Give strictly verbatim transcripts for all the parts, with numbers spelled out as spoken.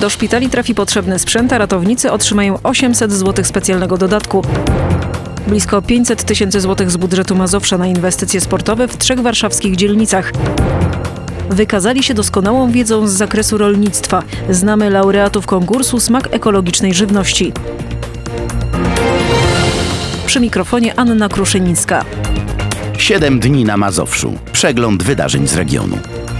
Do szpitali trafi potrzebny sprzęt, a ratownicy otrzymają osiemset złotych specjalnego dodatku. Blisko pięćset tysięcy złotych z budżetu Mazowsza na inwestycje sportowe w trzech warszawskich dzielnicach. Wykazali się doskonałą wiedzą z zakresu rolnictwa. Znamy laureatów konkursu Smak ekologicznej żywności. Przy mikrofonie Anna Kruszyńska. Siedem dni na Mazowszu. Przegląd wydarzeń z regionu.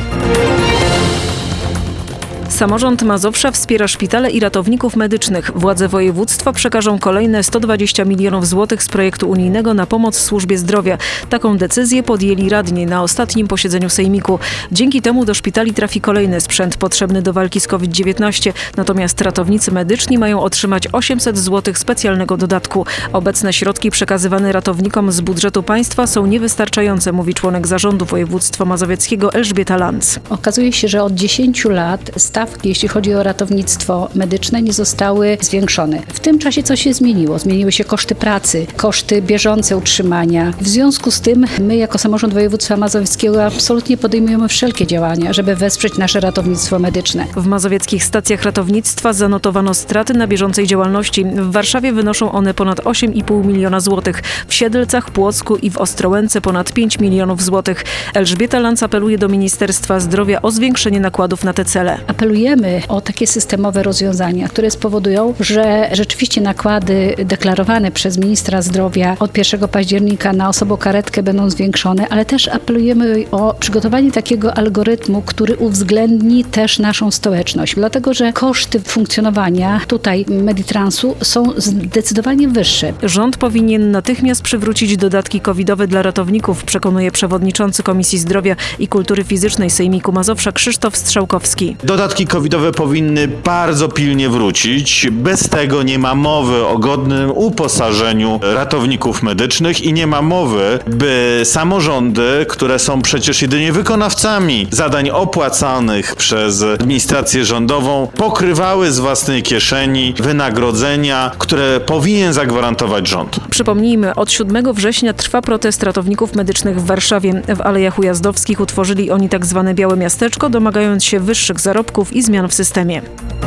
Samorząd Mazowsza wspiera szpitale i ratowników medycznych. Władze województwa przekażą kolejne sto dwadzieścia milionów złotych z projektu unijnego na pomoc służbie zdrowia. Taką decyzję podjęli radni na ostatnim posiedzeniu sejmiku. Dzięki temu do szpitali trafi kolejny sprzęt potrzebny do walki z COVID dziewiętnaście. Natomiast ratownicy medyczni mają otrzymać osiemset złotych specjalnego dodatku. Obecne środki przekazywane ratownikom z budżetu państwa są niewystarczające, mówi członek zarządu województwa mazowieckiego Elżbieta Lanz. Okazuje się, że od dziesięciu lat stawki, jeśli chodzi o ratownictwo medyczne, nie zostały zwiększone. W tym czasie coś się zmieniło. Zmieniły się koszty pracy, koszty bieżące utrzymania. W związku z tym my jako samorząd województwa mazowieckiego absolutnie podejmujemy wszelkie działania, żeby wesprzeć nasze ratownictwo medyczne. W mazowieckich stacjach ratownictwa zanotowano straty na bieżącej działalności. W Warszawie wynoszą one ponad osiem i pół miliona złotych. W Siedlcach, Płocku i w Ostrołęce ponad pięć milionów złotych. Elżbieta Lanz apeluje do Ministerstwa Zdrowia o zwiększenie nakładów na te cele. Apelujemy o takie systemowe rozwiązania, które spowodują, że rzeczywiście nakłady deklarowane przez ministra zdrowia od pierwszego października na osobokaretkę będą zwiększone, ale też apelujemy o przygotowanie takiego algorytmu, który uwzględni też naszą stołeczność, dlatego że koszty funkcjonowania tutaj Meditransu są zdecydowanie wyższe. Rząd powinien natychmiast przywrócić dodatki covidowe dla ratowników, przekonuje przewodniczący Komisji Zdrowia i Kultury Fizycznej Sejmiku Mazowsza Krzysztof Strzałkowski. Dodatki covidowe powinny bardzo pilnie wrócić. Bez tego nie ma mowy o godnym uposażeniu ratowników medycznych i nie ma mowy, by samorządy, które są przecież jedynie wykonawcami zadań opłacanych przez administrację rządową, pokrywały z własnej kieszeni wynagrodzenia, które powinien zagwarantować rząd. Przypomnijmy, od siódmego września trwa protest ratowników medycznych w Warszawie. W Alejach Ujazdowskich utworzyli oni tak zwane białe miasteczko, domagając się wyższych zarobków i zmian w systemie.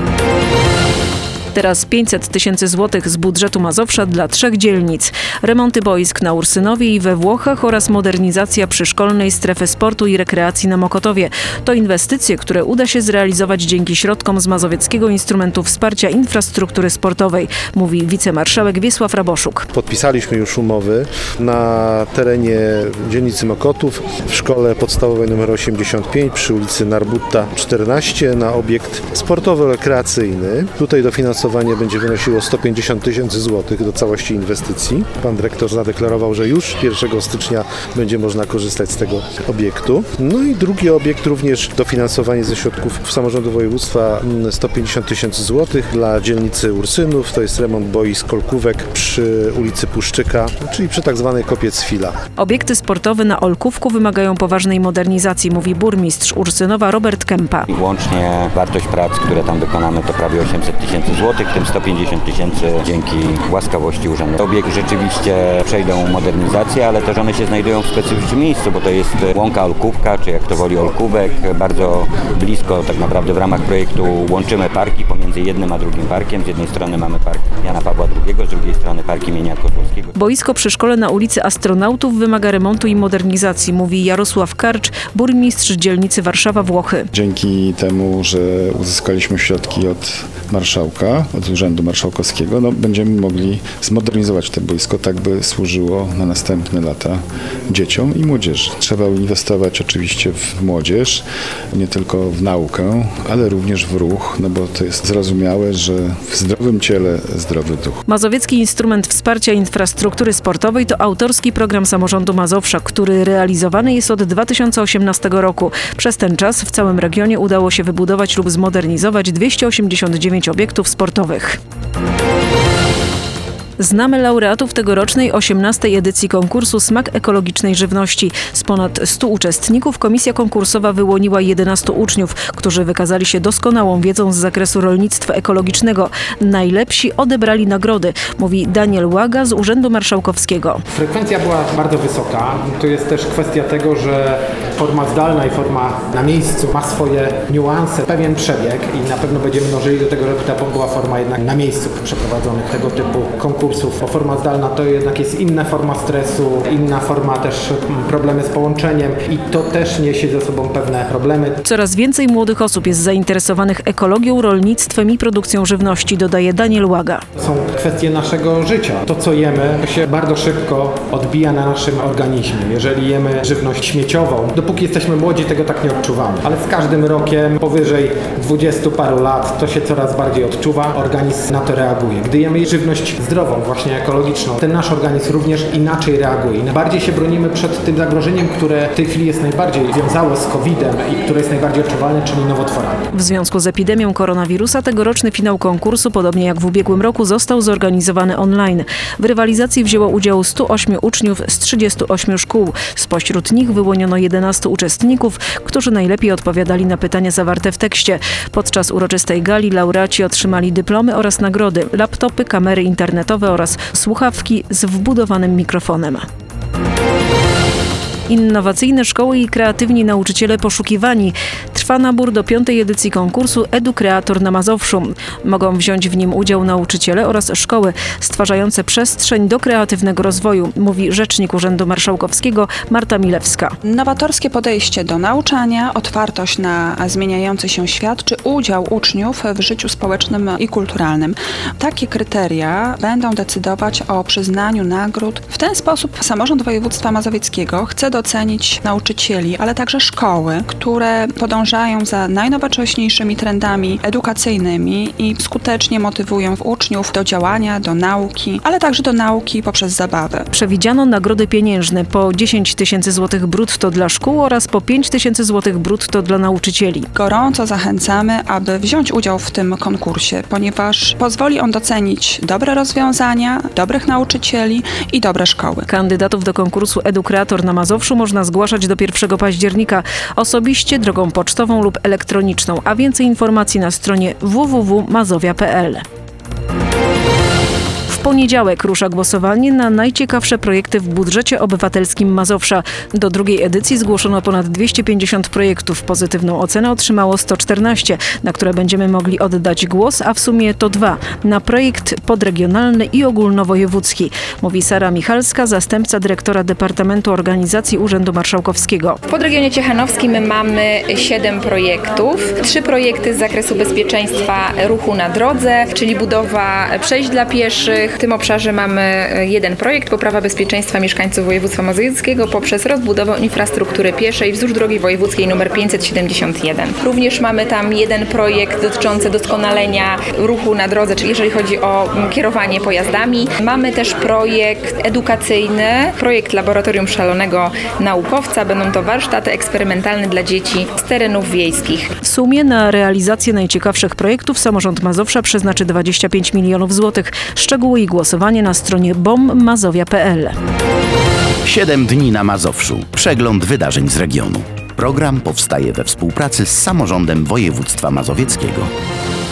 Teraz pięćset tysięcy złotych z budżetu Mazowsza dla trzech dzielnic. Remonty boisk na Ursynowie i we Włochach oraz modernizacja przyszkolnej strefy sportu i rekreacji na Mokotowie. To inwestycje, które uda się zrealizować dzięki środkom z Mazowieckiego Instrumentu Wsparcia Infrastruktury Sportowej, mówi wicemarszałek Wiesław Raboszuk. Podpisaliśmy już umowy na terenie dzielnicy Mokotów w szkole podstawowej nr osiemdziesiąt pięć przy ulicy Narbutta czternaście na obiekt sportowo-rekreacyjny. Tutaj dofinansowanie będzie wynosiło sto pięćdziesiąt tysięcy złotych do całości inwestycji. Pan dyrektor zadeklarował, że już pierwszego stycznia będzie można korzystać z tego obiektu. No i drugi obiekt również dofinansowanie ze środków samorządu województwa sto pięćdziesiąt tysięcy złotych dla dzielnicy Ursynów. To jest remont boisk kolkówek przy ulicy Puszczyka, czyli przy tak zwanej Kopiec Fila. Obiekty sportowe na Olkówku wymagają poważnej modernizacji, mówi burmistrz Ursynowa Robert Kępa. Łącznie wartość prac, które tam wykonamy, to prawie osiemset tysięcy złotych. W tym sto pięćdziesiąt tysięcy dzięki łaskawości urzędu. Obiekt rzeczywiście przejdą modernizację, ale też one się znajdują w specyficznym miejscu, bo to jest łąka Olkówka, czy jak to woli Olkówek. Bardzo blisko tak naprawdę w ramach projektu łączymy parki pomiędzy jednym a drugim parkiem. Z jednej strony mamy park Jana Pawła drugiego, z drugiej strony park imienia Kozłowskiego. Boisko przy szkole na ulicy Astronautów wymaga remontu i modernizacji, mówi Jarosław Karcz, burmistrz dzielnicy Warszawa-Włochy. Dzięki temu, że uzyskaliśmy środki od marszałka, od Urzędu Marszałkowskiego, no, będziemy mogli zmodernizować to boisko tak, by służyło na następne lata dzieciom i młodzieży. Trzeba inwestować oczywiście w młodzież, nie tylko w naukę, ale również w ruch, no bo to jest zrozumiałe, że w zdrowym ciele zdrowy duch. Mazowiecki Instrument Wsparcia Infrastruktury Sportowej to autorski program samorządu Mazowsza, który realizowany jest od dwa tysiące osiemnastego roku. Przez ten czas w całym regionie udało się wybudować lub zmodernizować dwieście osiemdziesiąt dziewięć obiektów sportowych. Znamy laureatów tegorocznej osiemnastej edycji konkursu Smak ekologicznej żywności. Z ponad stu uczestników komisja konkursowa wyłoniła jedenastu uczniów, którzy wykazali się doskonałą wiedzą z zakresu rolnictwa ekologicznego. Najlepsi odebrali nagrody, mówi Daniel Łaga z Urzędu Marszałkowskiego. Frekwencja była bardzo wysoka. To jest też kwestia tego, że forma zdalna i forma na miejscu ma swoje niuanse, pewien przebieg i na pewno będziemy dążyli do tego, żeby ta była forma jednak na miejscu przeprowadzonych tego typu konkursów. Bo forma zdalna to jednak jest inna forma stresu, inna forma też problemy z połączeniem i to też niesie ze sobą pewne problemy. Coraz więcej młodych osób jest zainteresowanych ekologią, rolnictwem i produkcją żywności, dodaje Daniel Łaga. Są kwestie naszego życia. To, co jemy, to się bardzo szybko odbija na naszym organizmie. Jeżeli jemy żywność śmieciową, dopóki jesteśmy młodzi, tego tak nie odczuwamy. Ale z każdym rokiem, powyżej dwudziestu paru lat, to się coraz bardziej odczuwa. Organizm na to reaguje. Gdy jemy żywność zdrową, właśnie ekologiczną, ten nasz organizm również inaczej reaguje. I bardziej się bronimy przed tym zagrożeniem, które w tej chwili jest najbardziej związane z kowidem i które jest najbardziej odczuwalne, czyli nowotworami. W związku z epidemią koronawirusa tegoroczny finał konkursu, podobnie jak w ubiegłym roku, został zorganizowany online. W rywalizacji wzięło udział stu ośmiu uczniów z trzydziestu ośmiu szkół. Spośród nich wyłoniono jedenastu uczestników, którzy najlepiej odpowiadali na pytania zawarte w tekście. Podczas uroczystej gali laureaci otrzymali dyplomy oraz nagrody, laptopy, kamery internetowe oraz słuchawki z wbudowanym mikrofonem. Innowacyjne szkoły i kreatywni nauczyciele poszukiwani. Trwa nabór do piątej edycji konkursu EduKreator na Mazowszu. Mogą wziąć w nim udział nauczyciele oraz szkoły stwarzające przestrzeń do kreatywnego rozwoju, mówi rzecznik Urzędu Marszałkowskiego Marta Milewska. Nowatorskie podejście do nauczania, otwartość na zmieniający się świat czy udział uczniów w życiu społecznym i kulturalnym. Takie kryteria będą decydować o przyznaniu nagród. W ten sposób samorząd województwa mazowieckiego chce docenić nauczycieli, ale także szkoły, które podążają za najnowocześniejszymi trendami edukacyjnymi i skutecznie motywują uczniów do działania, do nauki, ale także do nauki poprzez zabawę. Przewidziano nagrody pieniężne po dziesięć tysięcy złotych brutto dla szkół oraz po pięć tysięcy złotych brutto dla nauczycieli. Gorąco zachęcamy, aby wziąć udział w tym konkursie, ponieważ pozwoli on docenić dobre rozwiązania, dobrych nauczycieli i dobre szkoły. Kandydatów do konkursu EduKreator na Mazowszu można zgłaszać do pierwszego października osobiście, drogą pocztową lub elektroniczną, a więcej informacji na stronie w w w kropka mazowia kropka p l. W poniedziałek rusza głosowanie na najciekawsze projekty w budżecie obywatelskim Mazowsza. Do drugiej edycji zgłoszono ponad dwieście pięćdziesiąt projektów. Pozytywną ocenę otrzymało sto czternaście, na które będziemy mogli oddać głos, a w sumie to dwa. Na projekt podregionalny i ogólnowojewódzki, mówi Sara Michalska, zastępca dyrektora Departamentu Organizacji Urzędu Marszałkowskiego. W podregionie ciechanowskim mamy siedem projektów. Trzy projekty z zakresu bezpieczeństwa ruchu na drodze, czyli budowa przejść dla pieszych. W tym obszarze mamy jeden projekt, poprawa bezpieczeństwa mieszkańców województwa mazowieckiego poprzez rozbudowę infrastruktury pieszej wzdłuż drogi wojewódzkiej nr pięćset siedemdziesiąt jeden. Również mamy tam jeden projekt dotyczący doskonalenia ruchu na drodze, czyli jeżeli chodzi o kierowanie pojazdami. Mamy też projekt edukacyjny, projekt Laboratorium Szalonego Naukowca. Będą to warsztaty eksperymentalne dla dzieci z terenów wiejskich. W sumie na realizację najciekawszych projektów samorząd Mazowsza przeznaczy dwadzieścia pięć milionów złotych. Szczegóły i głosowanie na stronie bom mazowia kropka p l. Siedem dni na Mazowszu. Przegląd wydarzeń z regionu. Program powstaje we współpracy z samorządem województwa mazowieckiego.